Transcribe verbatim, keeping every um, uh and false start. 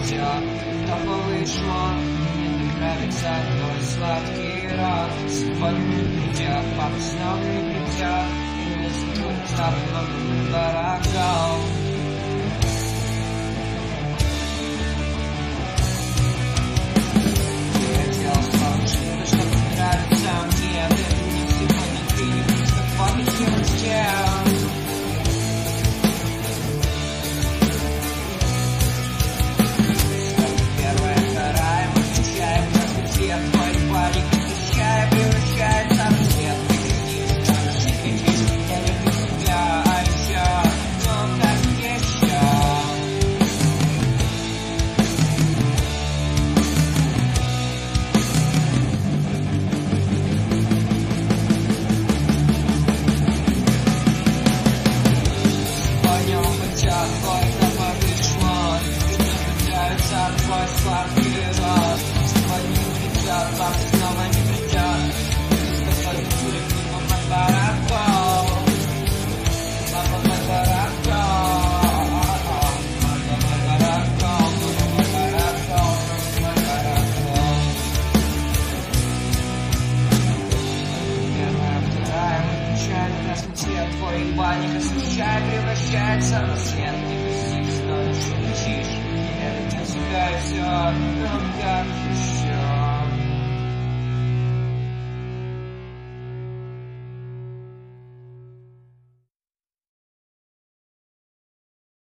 крутя, только вышло. Мне так нравится твой сладкий рот. Сегодня не придя, папа снова не придя, и мне сегодня стало много дорого. Твой сладкий рот. Сегодня не придет, папа снова не придет. С тобой курим мимо Макбараков. Папа Макбараков. Папа Макбараков. Макбараков. Макбараков. Первая, вторая, выключай красный цвет. Твой ебальник освещай, превращается в свет. Не пусти, снова шумчишь. Все, ну как